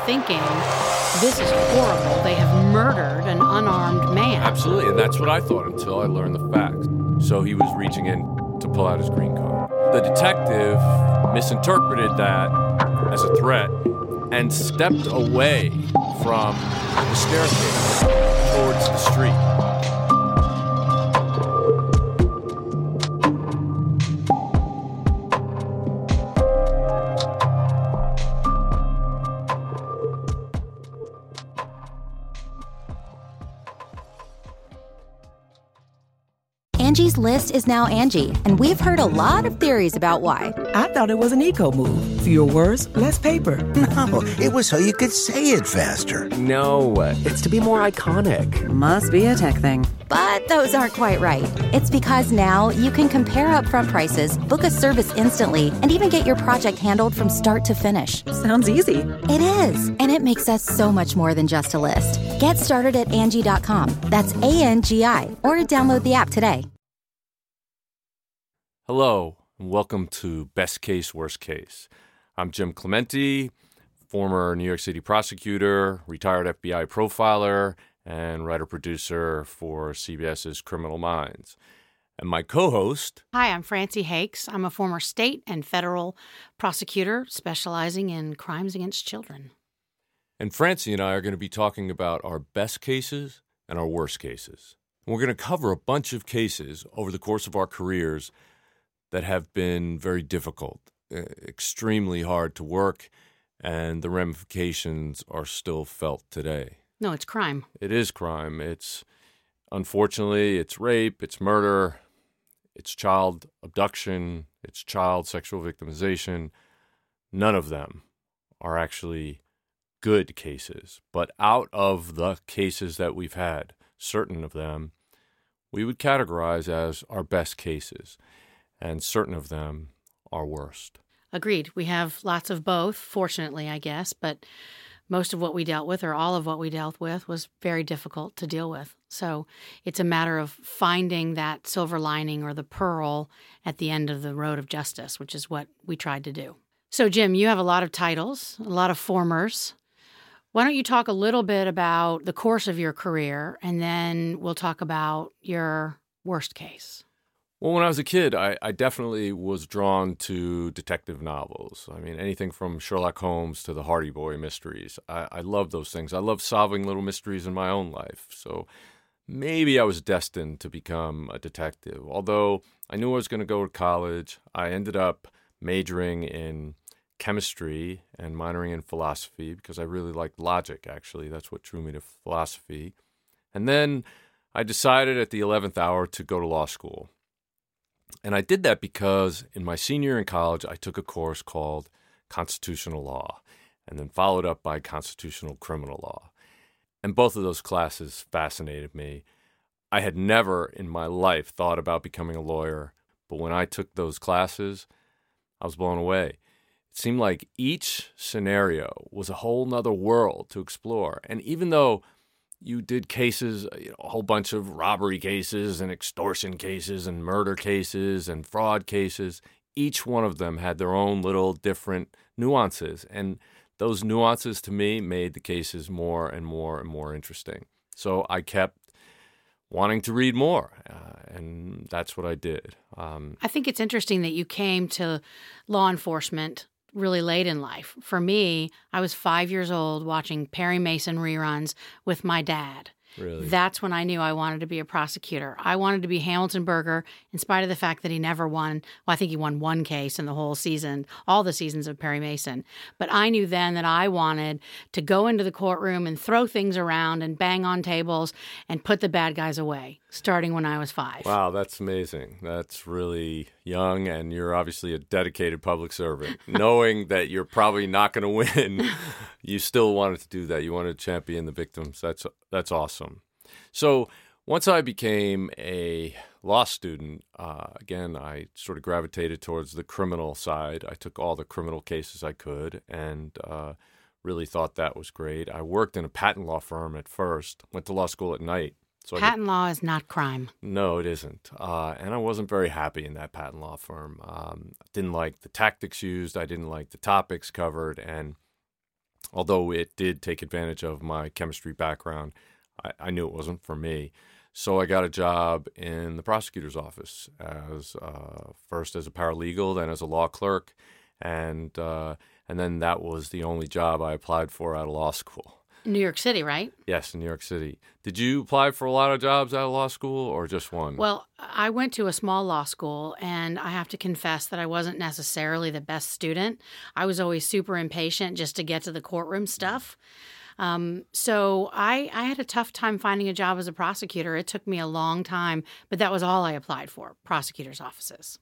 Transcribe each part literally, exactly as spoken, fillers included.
thinking, this is horrible. They have murdered an unarmed man. Absolutely, and that's what I thought until I learned the facts. So he was reaching in to pull out his green card. The detective misinterpreted that as a threat and stepped away from the staircase towards the street. Angie's List is now Angie, and we've heard a lot of theories about why. I thought it was an eco move. Fewer words, less paper. No, it was so you could say it faster. No, it's to be more iconic. Must be a tech thing. But those aren't quite right. It's because now you can compare upfront prices, book a service instantly, and even get your project handled from start to finish. Sounds easy. It is, and it makes us so much more than just a list. Get started at Angie dot com. That's A N G I, or download the app today. Hello, and welcome to Best Case, Worst Case. I'm Jim Clemente, former New York City prosecutor, retired F B I profiler, and writer-producer for CBS's Criminal Minds. And my co-host... Hi, I'm Francie Hakes. I'm a former state and federal prosecutor specializing in crimes against children. And Francie and I are going to be talking about our best cases and our worst cases. And we're going to cover a bunch of cases over the course of our careers that have been very difficult, extremely hard to work, and the ramifications are still felt today. No, it's crime. It is crime. It's, unfortunately, it's rape, it's murder, it's child abduction, it's child sexual victimization. None of them are actually good cases. But out of the cases that we've had, certain of them, we would categorize as our best cases. And certain of them are worst. Agreed. We have lots of both, fortunately, I guess, but most of what we dealt with, or all of what we dealt with, was very difficult to deal with. So it's a matter of finding that silver lining or the pearl at the end of the road of justice, which is what we tried to do. So, Jim, you have a lot of titles, a lot of formers. Why don't you talk a little bit about the course of your career, and then we'll talk about your worst case. Well, when I was a kid, I, I definitely was drawn to detective novels. I mean, anything from Sherlock Holmes to the Hardy Boy mysteries. I, I love those things. I love solving little mysteries in my own life. So maybe I was destined to become a detective. Although I knew I was going to go to college, I ended up majoring in chemistry and minoring in philosophy because I really liked logic, actually. That's what drew me to philosophy. And then I decided at the eleventh hour to go to law school. And I did that because in my senior year in college, I took a course called Constitutional Law and then followed up by Constitutional Criminal Law. And both of those classes fascinated me. I had never in my life thought about becoming a lawyer, but when I took those classes, I was blown away. It seemed like each scenario was a whole nother world to explore. And even though you did cases, you know, a whole bunch of robbery cases and extortion cases and murder cases and fraud cases. Each one of them had their own little different nuances. And those nuances to me made the cases more and more and more interesting. So I kept wanting to read more, uh, and that's what I did. Um, I think it's interesting that you came to law enforcement really late in life. For me, I was five years old watching Perry Mason reruns with my dad. Really? That's when I knew I wanted to be a prosecutor. I wanted to be Hamilton Berger, in spite of the fact that he never won. Well, I think he won one case in the whole season, all the seasons of Perry Mason. But I knew then that I wanted to go into the courtroom and throw things around and bang on tables and put the bad guys away, starting when I was five. Wow, that's amazing. That's really young, and you're obviously a dedicated public servant. Knowing that you're probably not going to win, you still wanted to do that. You wanted to champion the victims. That's that's awesome. So once I became a law student, uh, again, I sort of gravitated towards the criminal side. I took all the criminal cases I could and uh, really thought that was great. I worked in a patent law firm at first, went to law school at night. So patent law is not crime. No, it isn't. Uh, and I wasn't very happy in that patent law firm. Um, I didn't like the tactics used. I didn't like the topics covered. And although it did take advantage of my chemistry background, I, I knew it wasn't for me. So I got a job in the prosecutor's office as uh, first as a paralegal, then as a law clerk, and uh, and then that was the only job I applied for out of law school. New York City, right? Yes, in New York City. Did you apply for a lot of jobs out of law school or just one? Well, I went to a small law school, and I have to confess that I wasn't necessarily the best student. I was always super impatient just to get to the courtroom stuff. Um, so I, I had a tough time finding a job as a prosecutor. It took me a long time, but that was all I applied for, prosecutor's offices.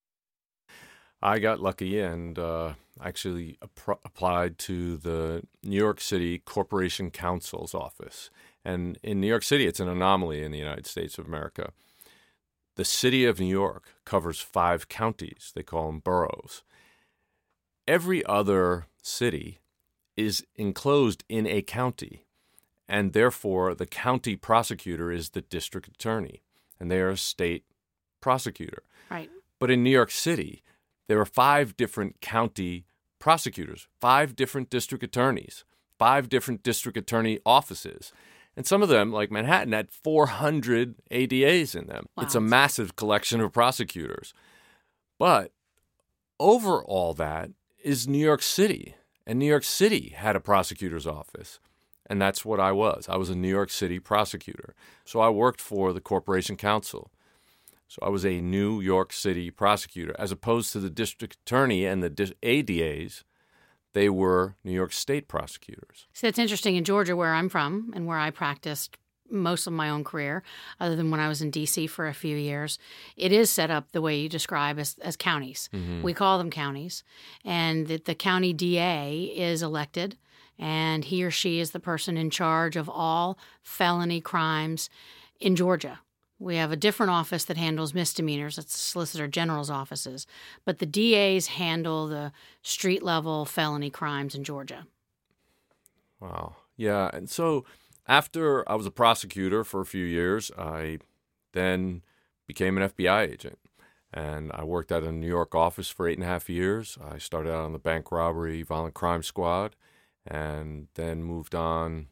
I got lucky and uh, actually ap- applied to the New York City Corporation Counsel's office. And in New York City, it's an anomaly in the United States of America. The city of New York covers five counties. They call them boroughs. Every other city is enclosed in a county, and therefore the county prosecutor is the district attorney, and they are a state prosecutor. Right. But in New York City, there are five different county prosecutors, five different district attorneys, five different district attorney offices. And some of them, like Manhattan, had four hundred A D As in them. Wow. It's a massive collection of prosecutors. But over all that is New York City. And New York City had a prosecutor's office. And that's what I was. I was a New York City prosecutor. So I worked for the Corporation Counsel. So I was a New York City prosecutor, as opposed to the district attorney and the A D As. They were New York State prosecutors. So it's interesting. In Georgia, where I'm from and where I practiced most of my own career, other than when I was in D C for a few years, it is set up the way you describe as, as counties. Mm-hmm. We call them counties. And the, the county D A is elected, and he or she is the person in charge of all felony crimes in Georgia. We have a different office that handles misdemeanors. It's the Solicitor General's offices. But the D As handle the street-level felony crimes in Georgia. Wow. Yeah. And so after I was a prosecutor for a few years, I then became an F B I agent. And I worked at a New York office for eight and a half years. I started out on the bank robbery violent crime squad and then moved on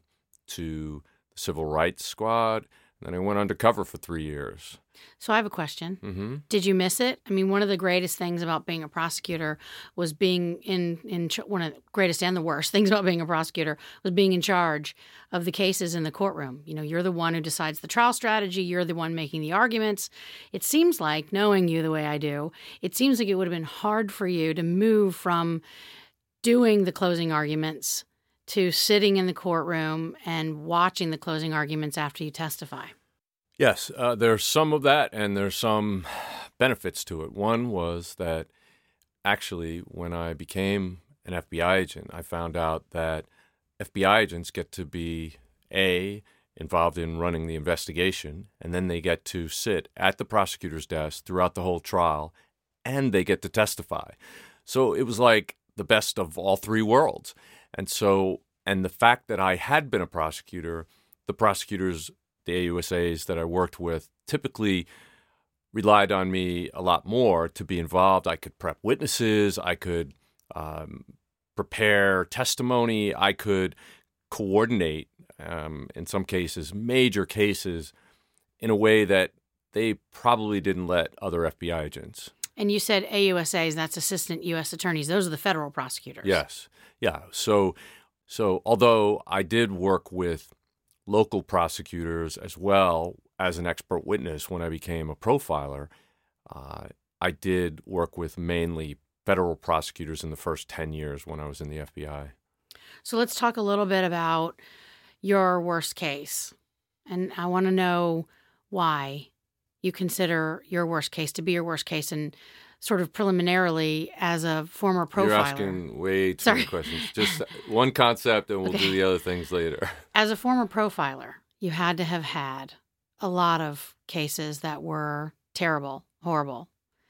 to the civil rights squad. Then I went undercover for three years. So I have a question. Mm-hmm. Did you miss it? I mean, one of the greatest things about being a prosecutor was being in, in ch- one of the greatest and the worst things about being a prosecutor was being in charge of the cases in the courtroom. You know, you're the one who decides the trial strategy. You're the one making the arguments. It seems like, knowing you the way I do, it seems like it would have been hard for you to move from doing the closing arguments to sitting in the courtroom and watching the closing arguments after you testify. Yes, uh, there's some of that, and there's some benefits to it. One was that actually when I became an F B I agent, I found out that F B I agents get to be, A, involved in running the investigation, and then they get to sit at the prosecutor's desk throughout the whole trial, and they get to testify. So it was like the best of all three worlds. And so, and the fact that I had been a prosecutor, the prosecutors, the A U S As that I worked with, typically relied on me a lot more to be involved. I could prep witnesses. I could um, prepare testimony. I could coordinate, um, in some cases, major cases in a way that they probably didn't let other F B I agents. And you said A U S As, that's assistant U S attorneys. Those are the federal prosecutors. Yes. Yeah. So, so although I did work with local prosecutors as well as an expert witness when I became a profiler, uh, I did work with mainly federal prosecutors in the first ten years when I was in the F B I. So let's talk a little bit about your worst case. And I want to know why you consider your worst case to be your worst case, and sort of preliminarily as a former profiler. You're asking way too Sorry. many questions. Just one concept and we'll Okay. do the other things later. As a former profiler, you had to have had a lot of cases that were terrible, horrible.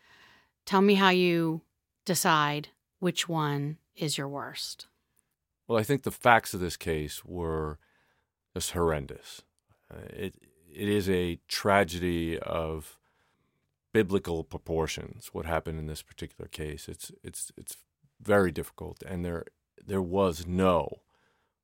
Tell me how you decide which one is your worst. Well, I think the facts of this case were just horrendous. Uh, it it is a tragedy of biblical proportions. What happened in this particular case? It's it's it's very difficult, and there there was no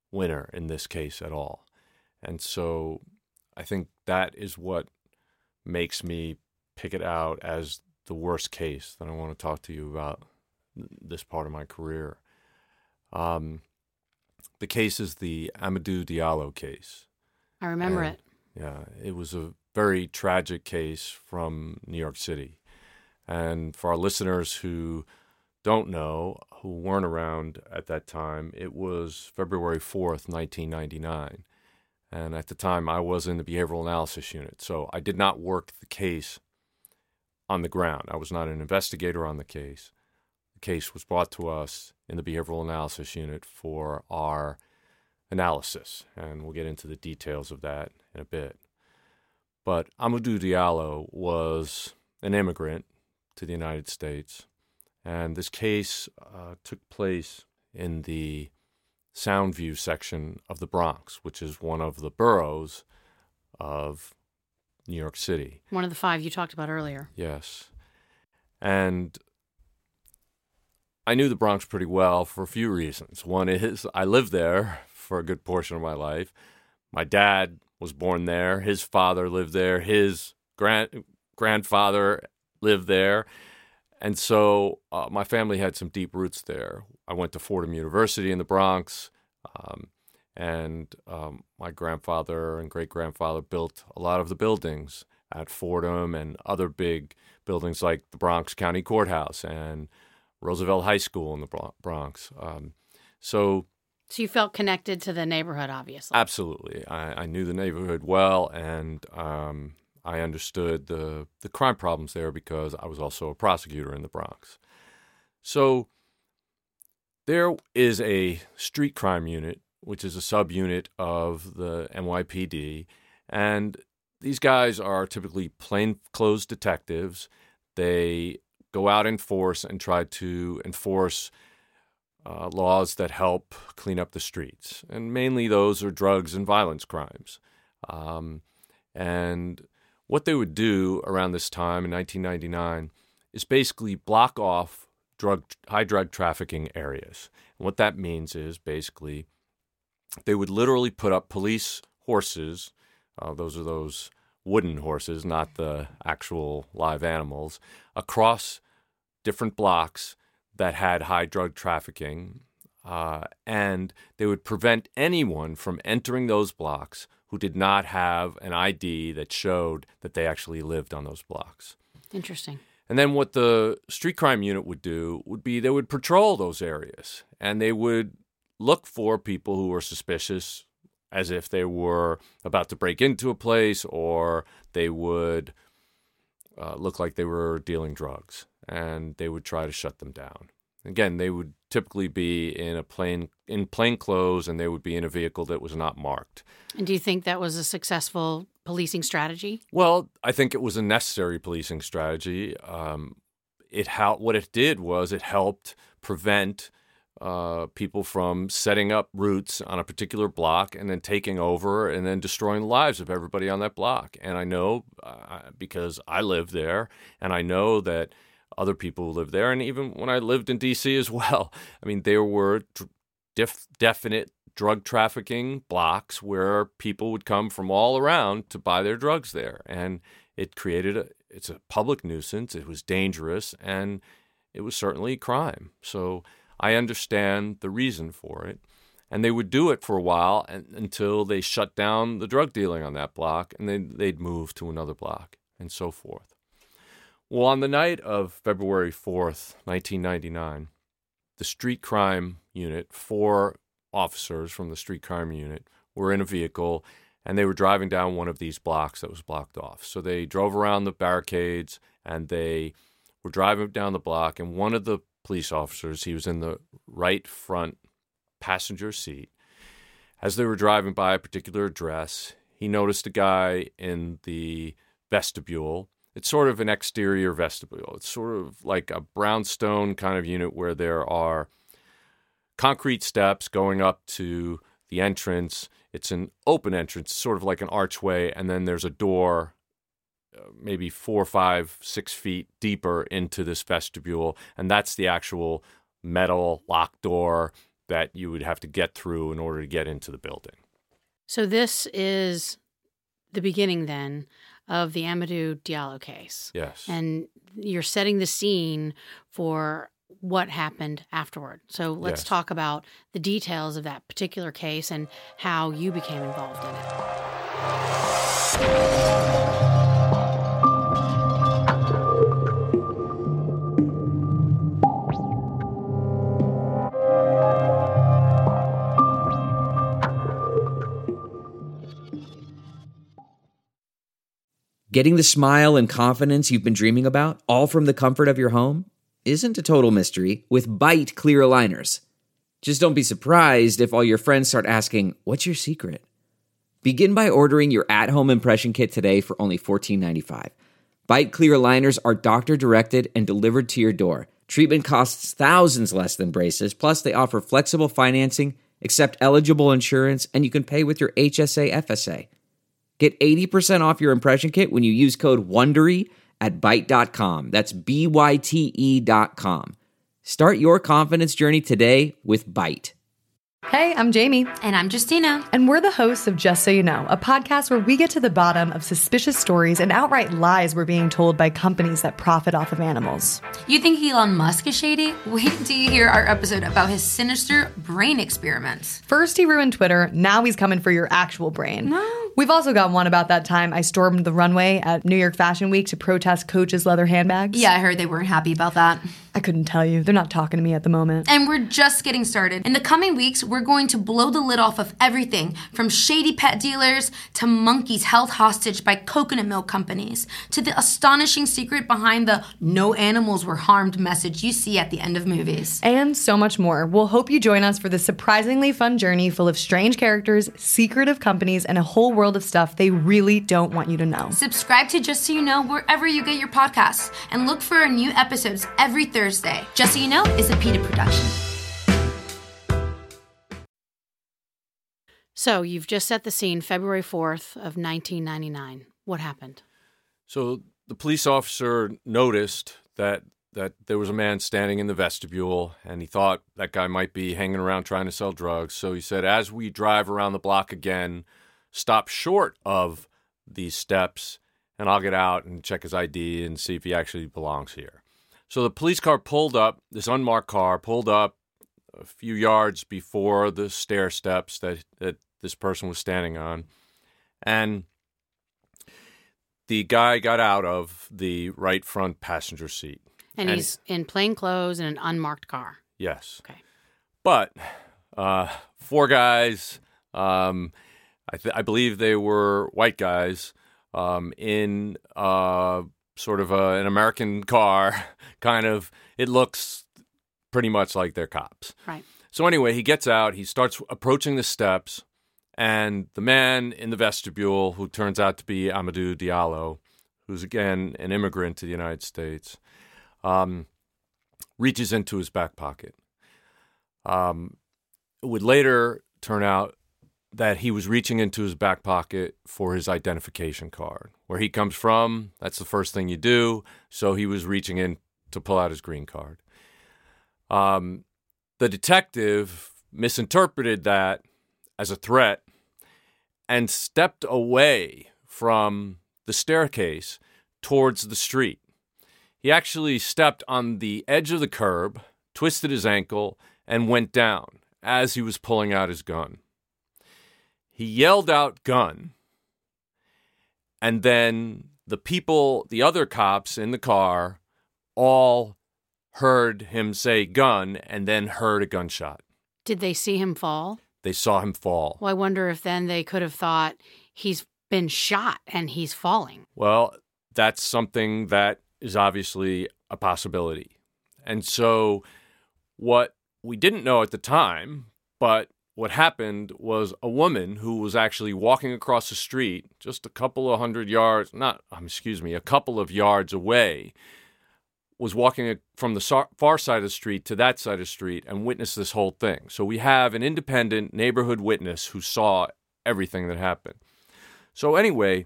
winner in this case at all. And so I think that is what makes me pick it out as the worst case that I want to talk to you about this part of my career. Um, the case is the Amadou Diallo case. I remember And, it. Yeah, it was a very tragic case from New York City. And for our listeners who don't know, who weren't around at that time, it was February fourth, nineteen ninety-nine. And at the time, I was in the behavioral analysis unit. So I did not work the case on the ground. I was not an investigator on the case. The case was brought to us in the behavioral analysis unit for our analysis. And we'll get into the details of that in a bit. But Amadou Diallo was an immigrant to the United States. And this case uh, took place in the Soundview section of the Bronx, which is one of the boroughs of New York City. One of the five you talked about earlier. Yes. And I knew the Bronx pretty well for a few reasons. One is I lived there for a good portion of my life. My dad was born there. His father lived there. His grand grandfather lived there. And so uh, my family had some deep roots there. I went to Fordham University in the Bronx, um, and um, my grandfather and great-grandfather built a lot of the buildings at Fordham and other big buildings like the Bronx County Courthouse and Roosevelt High School in the Bronx. Um, so, So you felt connected to the neighborhood, obviously. absolutely. I, I knew the neighborhood well, and um, I understood the, the crime problems there because I was also a prosecutor in the Bronx. So there is a street crime unit, which is a subunit of the N Y P D, and these guys are typically plainclothes detectives. They go out in force and try to enforce uh, laws that help clean up the streets, and mainly those are drugs and violence crimes. Um, and what they would do around this time in nineteen ninety-nine is basically block off drug high drug trafficking areas. And what that means is basically they would literally put up police horses. Uh, those are those wooden horses, not the actual live animals, across different blocks that had high drug trafficking. Uh, and they would prevent anyone from entering those blocks who did not have an I D that showed that they actually lived on those blocks. Interesting. And then what the street crime unit would do would be they would patrol those areas, and they would look for people who were suspicious, as if they were about to break into a place, or they would uh, look like they were dealing drugs, and they would try to shut them down. Again, they would typically be in a plain in plain clothes, and they would be in a vehicle that was not marked. And do you think that was a successful policing strategy? Well, I think it was a necessary policing strategy. Um, it how what it did was it helped prevent uh, people from setting up roots on a particular block and then taking over and then destroying the lives of everybody on that block. And I know uh, because I lived there, and I know that other people who lived there, and even when I lived in D C as well, I mean, there were def- definite drug trafficking blocks where people would come from all around to buy their drugs there. And it created a, it's a public nuisance. It was dangerous, and it was certainly crime. So I understand the reason for it. And they would do it for a while and, until they shut down the drug dealing on that block, and then they'd move to another block and so forth. Well, on the night of February fourth, nineteen ninety-nine, the street crime unit, four officers from the street crime unit, were in a vehicle, and they were driving down one of these blocks that was blocked off. So they drove around the barricades, and they were driving down the block, and one of the police officers, he was in the right front passenger seat. As they were driving by a particular address, he noticed a guy in the vestibule. It's sort of an exterior vestibule. It's sort of like a brownstone kind of unit where there are concrete steps going up to the entrance. It's an open entrance, sort of like an archway, and then there's a door uh, maybe four, five, six feet deeper into this vestibule, and that's the actual metal lock door that you would have to get through in order to get into the building. So this is the beginning then of the Amadou Diallo case. Yes. And you're setting the scene for what happened afterward. So let's Yes. talk about the details of that particular case and how you became involved in it. Getting the smile and confidence you've been dreaming about, all from the comfort of your home, isn't a total mystery with Byte clear aligners. Just don't be surprised if all your friends start asking, "What's your secret?" Begin by ordering your at-home impression kit today for only fourteen ninety-five. Byte clear aligners are doctor-directed and delivered to your door. Treatment costs thousands less than braces, plus they offer flexible financing, accept eligible insurance, and you can pay with your H S A F S A. Get eighty percent off your impression kit when you use code WONDERY at byte dot com. That's B Y T E dot com. Start your confidence journey today with Byte. Hey, I'm Jamie. And I'm Justina. And we're the hosts of Just So You Know, a podcast where we get to the bottom of suspicious stories and outright lies we're being told by companies that profit off of animals. You think Elon Musk is shady? Wait till you hear our episode about his sinister brain experiments. First he ruined Twitter, now he's coming for your actual brain. No. We've also got one about that time I stormed the runway at New York Fashion Week to protest Coach's leather handbags. Yeah, I heard they weren't happy about that. I couldn't tell you. They're not talking to me at the moment. And we're just getting started. In the coming weeks, we're going to blow the lid off of everything from shady pet dealers to monkeys held hostage by coconut milk companies to the astonishing secret behind the "no animals were harmed" message you see at the end of movies. And so much more. We'll hope you join us for this surprisingly fun journey full of strange characters, secretive companies, and a whole world of stuff they really don't want you to know. Subscribe to Just So You Know wherever you get your podcasts and look for our new episodes every Thursday. Just So You Know is a PETA production. So you've just set the scene, February fourth of nineteen ninety-nine. What happened? So the police officer noticed that that there was a man standing in the vestibule, and he thought that guy might be hanging around trying to sell drugs. So he said, as we drive around the block again, stop short of these steps, and I'll get out and check his I D and see if he actually belongs here. So the police car pulled up, this unmarked car pulled up a few yards before the stair steps that, that this person was standing on. And the guy got out of the right front passenger seat. And, and he's in plain clothes in an unmarked car. Yes. Okay. But uh, four guys, um, I, th- I believe they were white guys, um, in uh, sort of a, an American car, kind of, it looks pretty much like they're cops. Right. So anyway, he gets out, he starts approaching the steps, and the man in the vestibule, who turns out to be Amadou Diallo, who's again an immigrant to the United States, um, reaches into his back pocket. Um, it would later turn out that he was reaching into his back pocket for his identification card. Where he comes from, that's the first thing you do, so he was reaching in to pull out his green card. Um, the detective misinterpreted that as a threat and stepped away from the staircase towards the street. He actually stepped on the edge of the curb, twisted his ankle, and went down as he was pulling out his gun. He yelled out, "Gun," and then the people, the other cops in the car, all heard him say "gun" and then heard a gunshot. Did they see him fall? They saw him fall. Well, I wonder if then they could have thought he's been shot and he's falling. Well, that's something that is obviously a possibility. And so what we didn't know at the time, but what happened was a woman who was actually walking across the street just a couple of hundred yards, not, um, excuse me, a couple of yards away, was walking from the far side of the street to that side of the street and witnessed this whole thing. So we have an independent neighborhood witness who saw everything that happened. So anyway,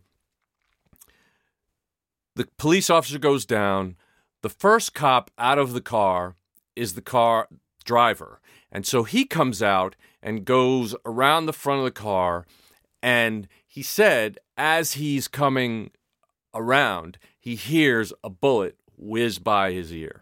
the police officer goes down. The first cop out of the car is the car driver. And so he comes out and goes around the front of the car, and he said as he's coming around, he hears a bullet whiz by his ear.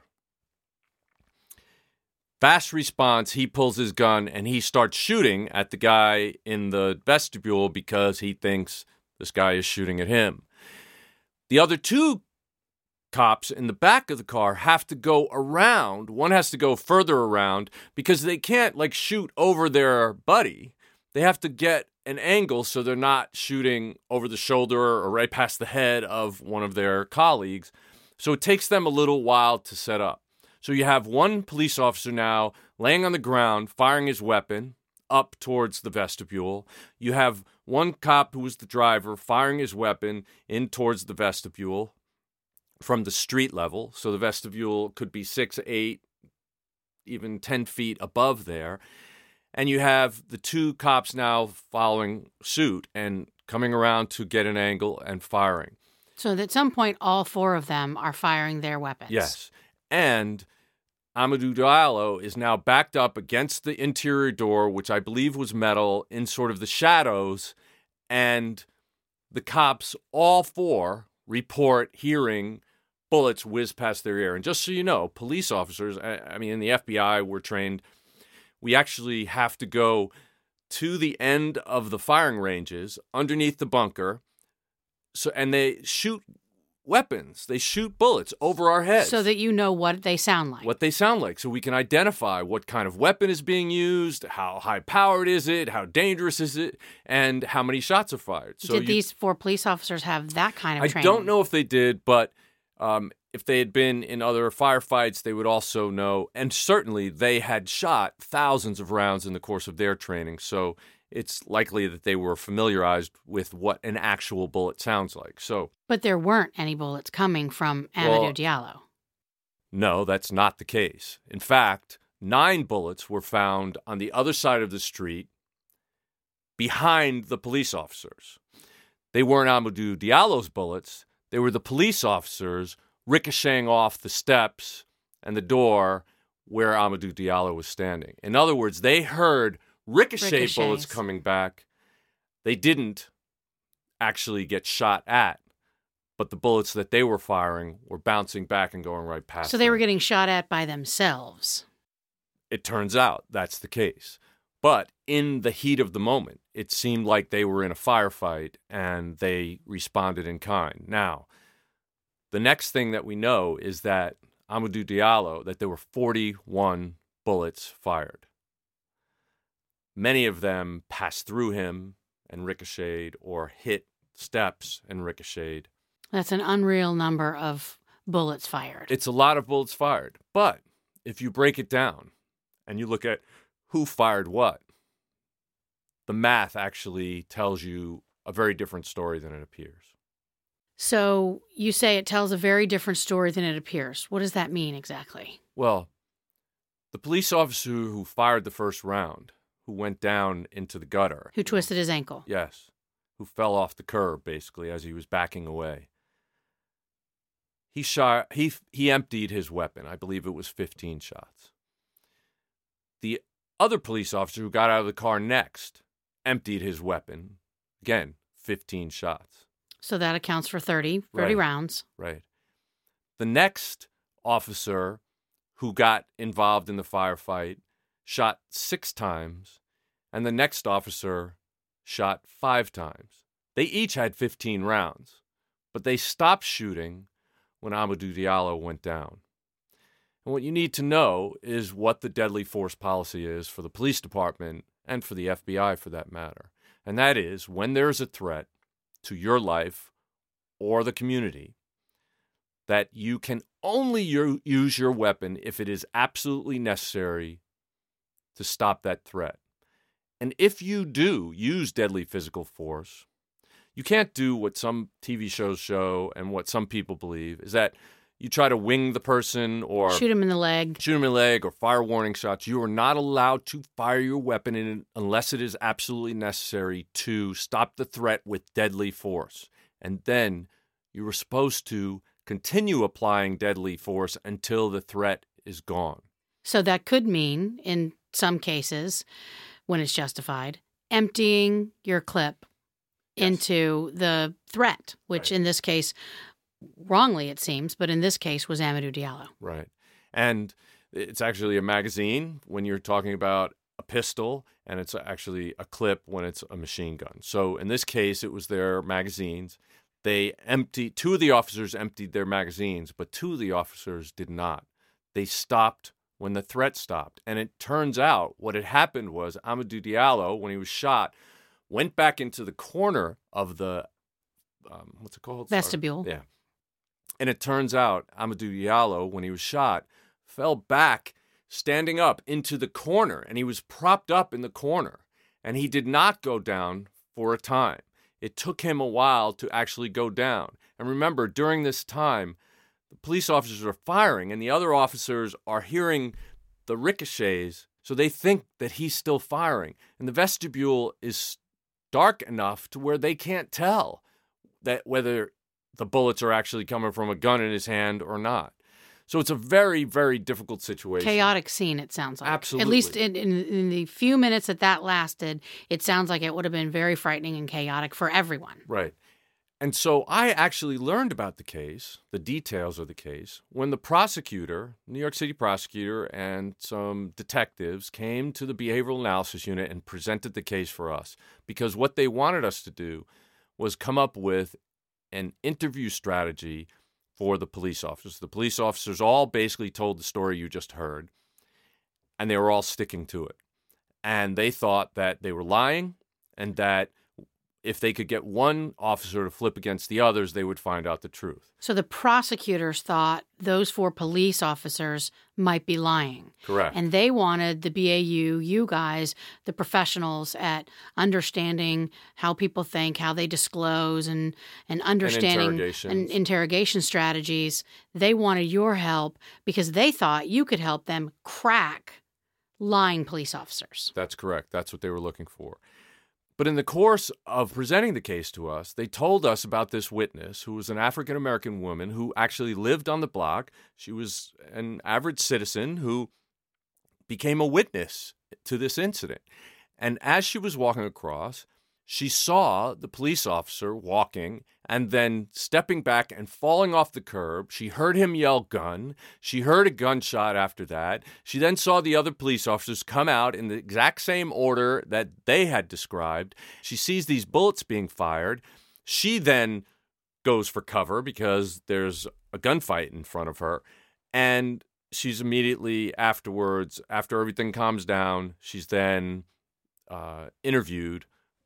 Fast response, he pulls his gun and he starts shooting at the guy in the vestibule because he thinks this guy is shooting at him. The other two cops in the back of the car have to go around. One has to go further around because they can't like shoot over their buddy. They have to get an angle so they're not shooting over the shoulder or right past the head of one of their colleagues. So it takes them a little while to set up. So you have one police officer now laying on the ground, firing his weapon up towards the vestibule. You have one cop who was the driver firing his weapon in towards the vestibule from the street level. So the vestibule could be six, eight, even ten feet above there. And you have the two cops now following suit and coming around to get an angle and firing. So at some point, all four of them are firing their weapons. Yes. And Amadou Diallo is now backed up against the interior door, which I believe was metal, in sort of the shadows. And the cops, all four, report hearing bullets whiz past their ear. And just so you know, police officers, I mean, in the F B I, we're trained, we actually have to go to the end of the firing ranges underneath the bunker. So, and they shoot weapons. They shoot bullets over our heads. So that you know what they sound like. What they sound like. So we can identify what kind of weapon is being used, how high-powered is it, how dangerous is it, and how many shots are fired. So did you, these four police officers have that kind of I training? I don't know if they did, but um, if they had been in other firefights, they would also know. And certainly they had shot thousands of rounds in the course of their training. So it's likely that they were familiarized with what an actual bullet sounds like. So, but there weren't any bullets coming from Amadou well, Diallo. No, that's not the case. In fact, nine bullets were found on the other side of the street behind the police officers. They weren't Amadou Diallo's bullets. They were the police officers ricocheting off the steps and the door where Amadou Diallo was standing. In other words, they heard ricochet Ricochets. bullets coming back. They didn't actually get shot at, but the bullets that they were firing were bouncing back and going right past So they them. were getting shot at by themselves. It turns out that's the case. But in the heat of the moment, it seemed like they were in a firefight and they responded in kind. Now, the next thing that we know is that Amadou Diallo, that there were forty-one bullets fired. Many of them passed through him and ricocheted or hit steps and ricocheted. That's an unreal number of bullets fired. It's a lot of bullets fired. But if you break it down and you look at who fired what, the math actually tells you a very different story than it appears. So you say it tells a very different story than it appears. What does that mean exactly? Well, the police officer who fired the first round, who went down into the gutter. Who twisted his ankle. Yes. Who fell off the curb, basically, as he was backing away. He shot. He he emptied his weapon. I believe it was fifteen shots. The other police officer who got out of the car next emptied his weapon. Again, fifteen shots. So that accounts for thirty, thirty Right. rounds. Right. The next officer who got involved in the firefight shot six times, and the next officer shot five times. They each had fifteen rounds, but they stopped shooting when Amadou Diallo went down. And what you need to know is what the deadly force policy is for the police department and for the F B I for that matter. And that is, when there is a threat to your life or the community, that you can only u- use your weapon if it is absolutely necessary to stop that threat. And if you do use deadly physical force, you can't do what some T V shows show and what some people believe, is that you try to wing the person or Shoot him in the leg. shoot him in the leg or fire warning shots. You are not allowed to fire your weapon in, unless it is absolutely necessary to stop the threat with deadly force. And then you are supposed to continue applying deadly force until the threat is gone. So that could mean, in some cases, when it's justified, emptying your clip yes. into the threat, which right. in this case, wrongly it seems, but in this case was Amadou Diallo. Right. And it's actually a magazine when you're talking about a pistol, and it's actually a clip when it's a machine gun. So in this case, it was their magazines. They emptied, two of the officers emptied their magazines, but two of the officers did not. They stopped when the threat stopped. And it turns out what had happened was Amadou Diallo, when he was shot, went back into the corner of the, um, what's it called? Vestibule. Sorry. Yeah. And it turns out Amadou Diallo, when he was shot, fell back, standing up into the corner, and he was propped up in the corner. And he did not go down for a time. It took him a while to actually go down. And remember, during this time, the police officers are firing, and the other officers are hearing the ricochets, so they think that he's still firing. And the vestibule is dark enough to where they can't tell that whether the bullets are actually coming from a gun in his hand or not. So it's a very, very difficult situation. Chaotic scene, it sounds like. Absolutely. At least in, in, in the few minutes that that lasted, it sounds like it would have been very frightening and chaotic for everyone. Right. And so I actually learned about the case, the details of the case, when the prosecutor, New York City prosecutor, and some detectives came to the behavioral analysis unit and presented the case for us. Because what they wanted us to do was come up with an interview strategy for the police officers. The police officers all basically told the story you just heard, and they were all sticking to it. And they thought that they were lying, and that if they could get one officer to flip against the others, they would find out the truth. So the prosecutors thought those four police officers might be lying. Correct. And they wanted the B A U, you guys, the professionals at understanding how people think, how they disclose, and, and understanding and interrogations. and interrogation strategies. They wanted your help because they thought you could help them crack lying police officers. That's correct. That's what they were looking for. But in the course of presenting the case to us, they told us about this witness who was an African-American woman who actually lived on the block. She was an average citizen who became a witness to this incident. And as she was walking across, she saw the police officer walking and then stepping back and falling off the curb. She heard him yell gun. She heard a gunshot after that. She then saw the other police officers come out in the exact same order that they had described. She sees these bullets being fired. She then goes for cover because there's a gunfight in front of her. And she's immediately afterwards, after everything calms down, she's then uh, interviewed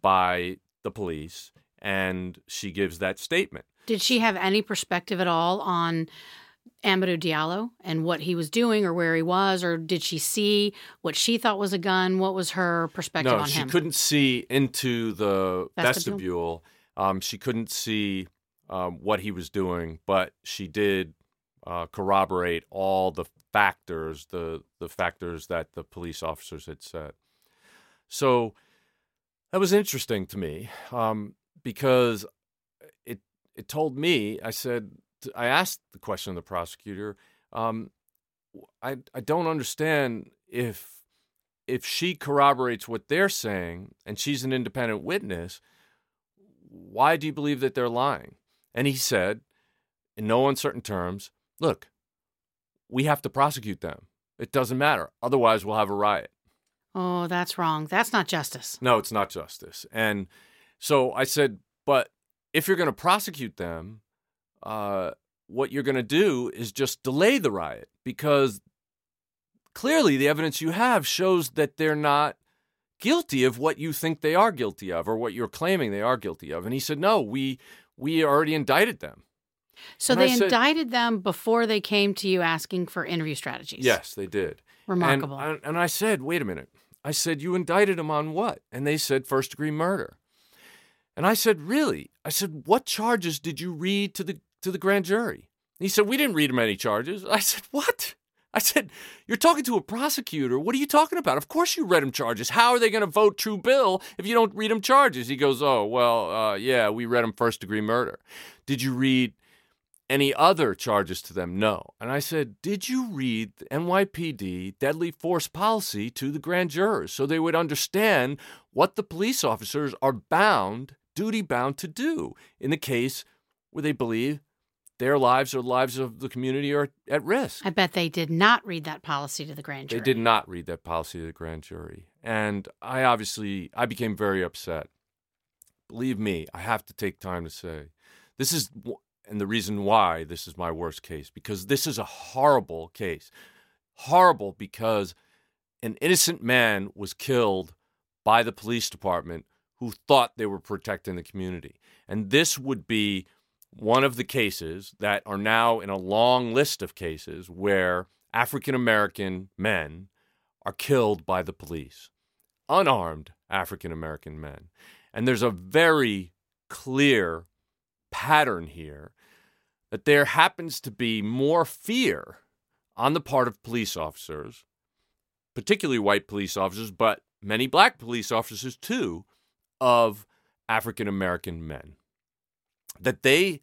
by the police, and she gives that statement. Did she have any perspective at all on Amadou Diallo and what he was doing or where he was, or did she see what she thought was a gun? What was her perspective no, on him? No, she couldn't see into the vestibule. vestibule. Um, she couldn't see um, what he was doing, but she did uh, corroborate all the factors, the the factors that the police officers had said. So that was interesting to me um, because it it told me, I said, I asked the question of the prosecutor, um, I I don't understand if if she corroborates what they're saying and she's an independent witness, why do you believe that they're lying? And he said, in no uncertain terms, look, we have to prosecute them. It doesn't matter. Otherwise, we'll have a riot. Oh, that's wrong. That's not justice. No, it's not justice. And so I said, but if you're going to prosecute them, uh, what you're going to do is just delay the riot, because clearly the evidence you have shows that they're not guilty of what you think they are guilty of, or what you're claiming they are guilty of. And he said, no, we we already indicted them. So and they said, indicted them before they came to you asking for interview strategies? Yes, they did. Remarkable. And, and I said, wait a minute. I said, you indicted them on what? And they said first-degree murder. And I said, really? I said, what charges did you read to the to the grand jury? And he said, we didn't read them any charges. I said, what? I said, you're talking to a prosecutor. What are you talking about? Of course you read them charges. How are they going to vote true bill if you don't read them charges? He goes, oh, well, uh, yeah, we read them first-degree murder. Did you read any other charges to them? No. And I said, did you read the N Y P D deadly force policy to the grand jurors so they would understand what the police officers are bound, duty-bound to do in the case where they believe their lives or lives of the community are at risk? I bet they did not read that policy to the grand jury. They did not read that policy to the grand jury. And I obviously, I became very upset. Believe me, I have to take time to say, this is, and the reason why this is my worst case, because this is a horrible case. Horrible because an innocent man was killed by the police department who thought they were protecting the community. And this would be one of the cases that are now in a long list of cases where African-American men are killed by the police, unarmed African-American men. And there's a very clear pattern here that there happens to be more fear on the part of police officers, particularly white police officers, but many black police officers too, of African-American men. That they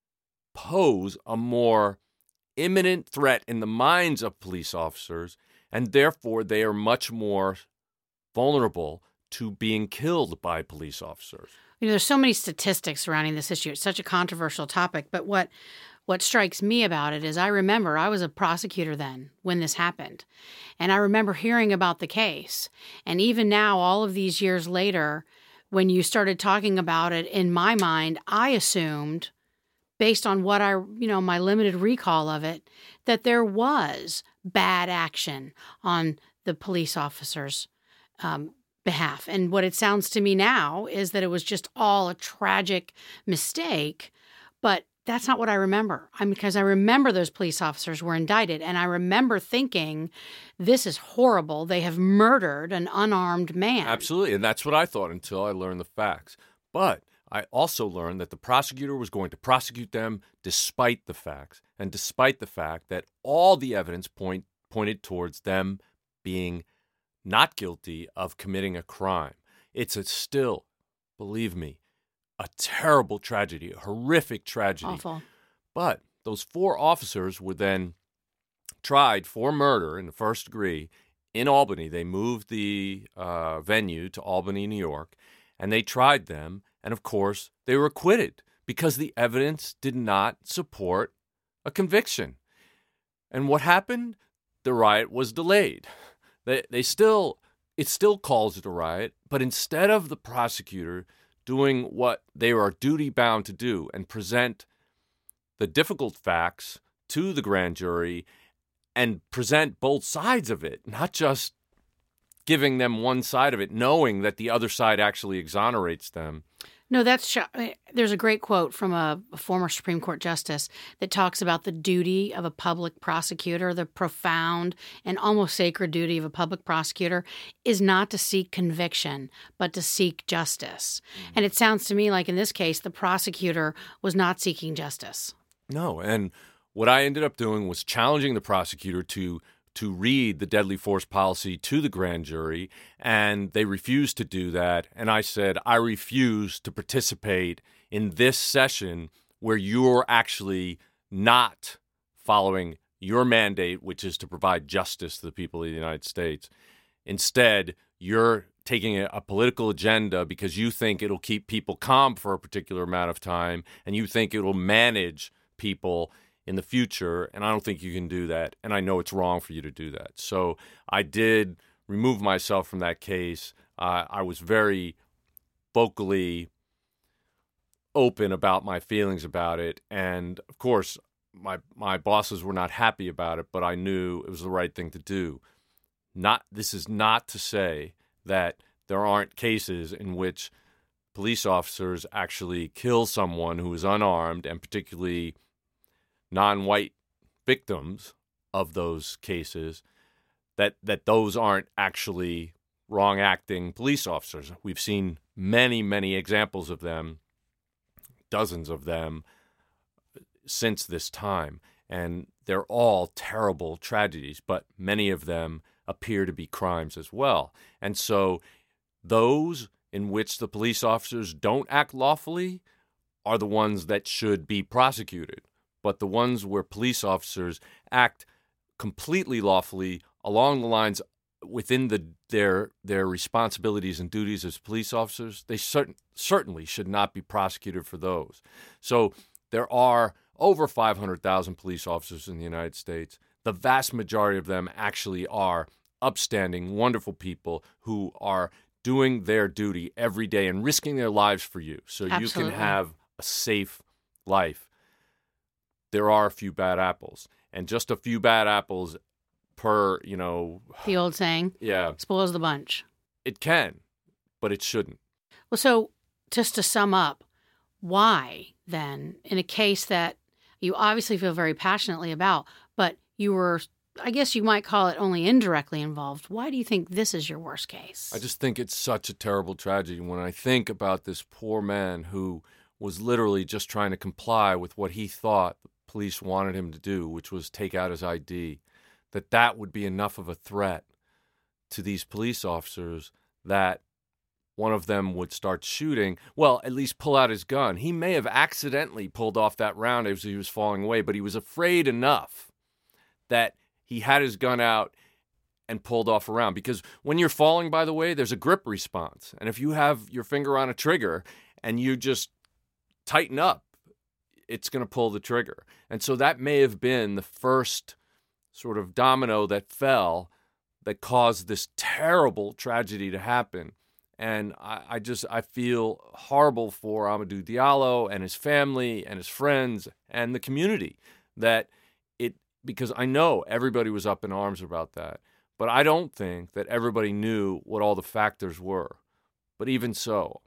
pose a more imminent threat in the minds of police officers, and therefore they are much more vulnerable to being killed by police officers. You know, there's so many statistics surrounding this issue. It's such a controversial topic, but what what strikes me about it is I remember I was a prosecutor then when this happened, and I remember hearing about the case. And even now, all of these years later, when you started talking about it, in my mind, I assumed, based on what I, you know, my limited recall of it, that there was bad action on the police officers' um, behalf. And what it sounds to me now is that it was just all a tragic mistake, but that's not what I remember. I mean, because I remember those police officers were indicted, and I remember thinking, this is horrible. They have murdered an unarmed man. Absolutely, and that's what I thought until I learned the facts. But I also learned that the prosecutor was going to prosecute them despite the facts, and despite the fact that all the evidence point, pointed towards them being not guilty of committing a crime. It's a still, believe me, a terrible tragedy, a horrific tragedy. Awful. But those four officers were then tried for murder in the first degree in Albany. They moved the uh, venue to Albany, New York, and they tried them. And of course, they were acquitted because the evidence did not support a conviction. And what happened? The riot was delayed. They, they still, it still calls it a riot, but instead of the prosecutor doing what they are duty-bound to do and present the difficult facts to the grand jury and present both sides of it, not just giving them one side of it, knowing that the other side actually exonerates them. No, that's there's a great quote from a, a former Supreme Court justice that talks about the duty of a public prosecutor, the profound and almost sacred duty of a public prosecutor is not to seek conviction, but to seek justice. Mm-hmm. And it sounds to me like in this case, the prosecutor was not seeking justice. No, and what I ended up doing was challenging the prosecutor to to read the deadly force policy to the grand jury, and they refused to do that. And I said, I refuse to participate in this session where you're actually not following your mandate, which is to provide justice to the people of the United States. Instead, you're taking a, a political agenda because you think it'll keep people calm for a particular amount of time, and you think it'll manage people in the future, and I don't think you can do that, and I know it's wrong for you to do that. So I did remove myself from that case. Uh, I was very vocally open about my feelings about it, and of course, my my bosses were not happy about it, but I knew it was the right thing to do. Not this is not to say that there aren't cases in which police officers actually kill someone who is unarmed, and particularly non-white victims of those cases, that that those aren't actually wrong-acting police officers. We've seen many, many examples of them, dozens of them, since this time. And they're all terrible tragedies, but many of them appear to be crimes as well. And so those in which the police officers don't act lawfully are the ones that should be prosecuted. but the ones where police officers act completely lawfully along the lines within the their their responsibilities and duties as police officers, they certain, certainly should not be prosecuted for those. So there are over five hundred thousand police officers in the United States. The vast majority of them actually are upstanding, wonderful people who are doing their duty every day and risking their lives for you so Absolutely. you can have a safe life. There are a few bad apples, and just a few bad apples per, you know... The old saying, yeah, spoils the bunch. It can, but it shouldn't. Well, so just to sum up, why then, in a case that you obviously feel very passionately about, but you were, I guess you might call it only indirectly involved, why do you think this is your worst case? I just think it's such a terrible tragedy when I think about this poor man who was literally just trying to comply with what he thought the police wanted him to do, which was take out his I D, that that would be enough of a threat to these police officers that one of them would start shooting, well, at least pull out his gun. He may have accidentally pulled off that round as he was falling away, but he was afraid enough that he had his gun out and pulled off a round. Because when you're falling, by the way, there's a grip response. And if you have your finger on a trigger and you just tighten up, it's going to pull the trigger. And so that may have been the first sort of domino that fell that caused this terrible tragedy to happen. And I, I just, I feel horrible for Amadou Diallo and his family and his friends and the community that it, because I know everybody was up in arms about that, but I don't think that everybody knew what all the factors were. But even so,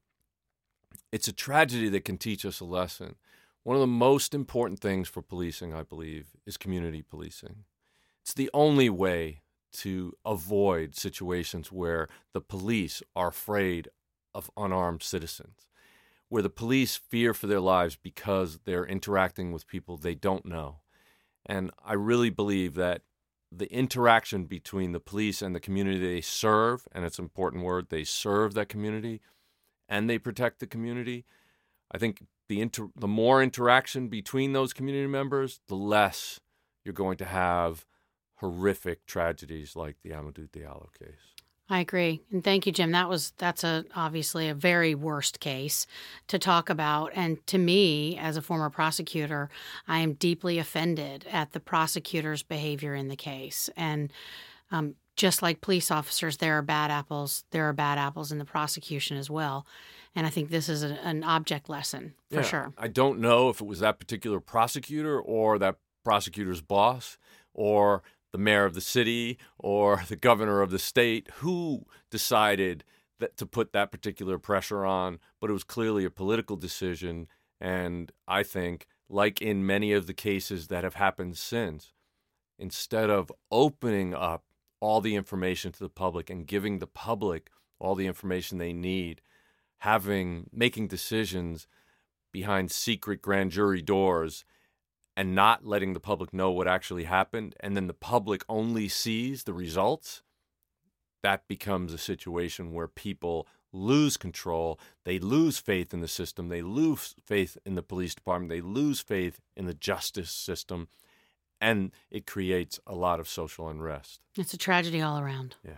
it's a tragedy that can teach us a lesson. One of the most important things for policing, I believe, is community policing. It's the only way to avoid situations where the police are afraid of unarmed citizens, where the police fear for their lives because they're interacting with people they don't know. And I really believe that the interaction between the police and the community they serve, and it's an important word, they serve that community and they protect the community. I think the inter- the more interaction between those community members, the less you're going to have horrific tragedies like the Amadou Diallo case. I agree. And thank you, Jim. That was that's a obviously a very worst case to talk about. And to me, as a former prosecutor, I am deeply offended at the prosecutor's behavior in the case. And um, just like police officers, there are bad apples. There are bad apples in the prosecution as well. And I think this is a, an object lesson for yeah, sure. I don't know if it was that particular prosecutor or that prosecutor's boss or the mayor of the city or the governor of the state who decided that to put that particular pressure on, but it was clearly a political decision. And I think, like in many of the cases that have happened since, instead of opening up all the information to the public and giving the public all the information they need, having making decisions behind secret grand jury doors and not letting the public know what actually happened, and then the public only sees the results, that becomes a situation where people lose control, they lose faith in the system, they lose faith in the police department, they lose faith in the justice system, and it creates a lot of social unrest. It's a tragedy all around. Yeah.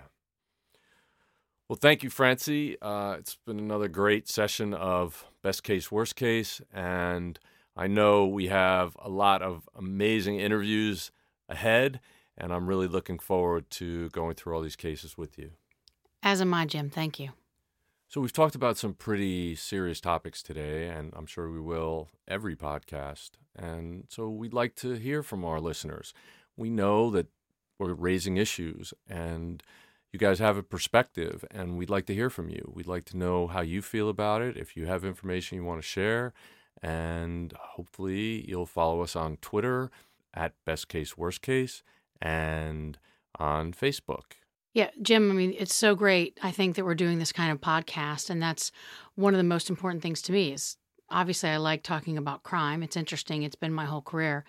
Well, thank you, Francie. Uh, it's been another great session of Best Case, Worst Case, and I know we have a lot of amazing interviews ahead, and I'm really looking forward to going through all these cases with you. As am I, Jim. Thank you. So we've talked about some pretty serious topics today, and I'm sure we will every podcast. And so we'd like to hear from our listeners. We know that we're raising issues, and you guys have a perspective, and we'd like to hear from you. We'd like to know how you feel about it, if you have information you want to share. And hopefully you'll follow us on Twitter at Best Case, Worst Case, and on Facebook. Yeah, Jim, I mean, it's so great, I think, that we're doing this kind of podcast, and that's one of the most important things to me is, obviously, I like talking about crime. It's interesting. It's been my whole career.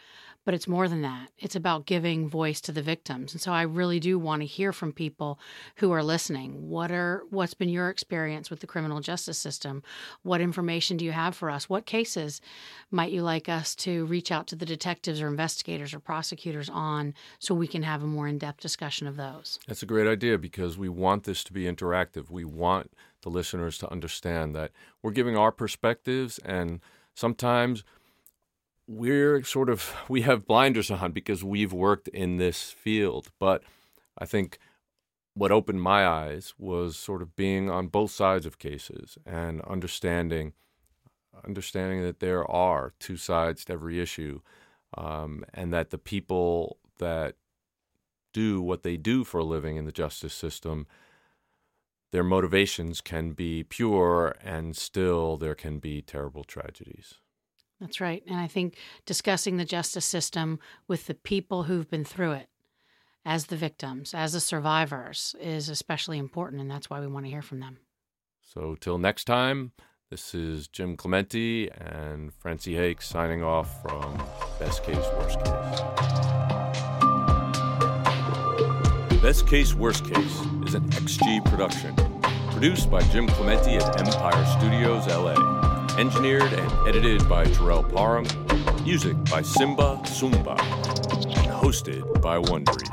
But it's more than that. It's about giving voice to the victims. And so I really do want to hear from people who are listening. What are what's been your experience with the criminal justice system? What information do you have for us? What cases might you like us to reach out to the detectives or investigators or prosecutors on so we can have a more in-depth discussion of those? That's a great idea because we want this to be interactive. We want the listeners to understand that we're giving our perspectives, and sometimes we're sort of, we have blinders on because we've worked in this field. But I think what opened my eyes was sort of being on both sides of cases and understanding, understanding that there are two sides to every issue, um, and that the people that do what they do for a living in the justice system, their motivations can be pure and still there can be terrible tragedies. That's right. And I think discussing the justice system with the people who've been through it as the victims, as the survivors, is especially important, and that's why we want to hear from them. So till next time, this is Jim Clemente and Francie Hakes signing off from Best Case, Worst Case. Best Case, Worst Case is an X G production, produced by Jim Clemente at Empire Studios, L A. Engineered and edited by Terrell Parham. Music by Simba Sumba. And hosted by Wondery.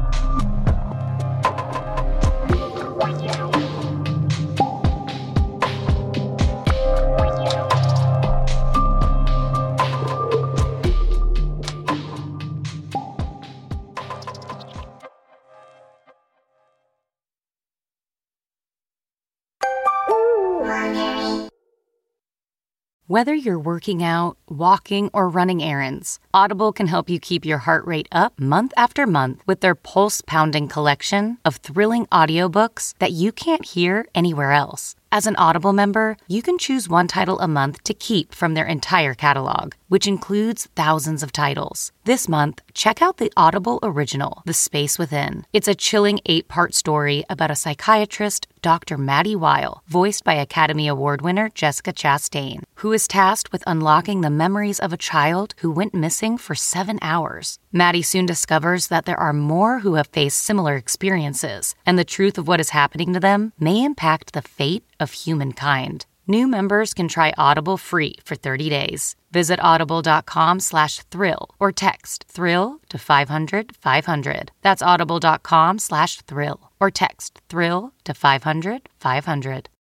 Whether you're working out, walking, or running errands, Audible can help you keep your heart rate up month after month with their pulse-pounding collection of thrilling audiobooks that you can't hear anywhere else. As an Audible member, you can choose one title a month to keep from their entire catalog, which includes thousands of titles. This month, check out the Audible original, The Space Within. It's a chilling eight-part story about a psychiatrist, Doctor Maddie Weil, voiced by Academy Award winner Jessica Chastain, who is tasked with unlocking the memories of a child who went missing for seven hours. Maddie soon discovers that there are more who have faced similar experiences, and the truth of what is happening to them may impact the fate of humankind. New members can try Audible free for thirty days. Visit audible.com slash thrill or text thrill to five hundred five hundred. That's audible.com slash thrill or text thrill to five hundred five hundred.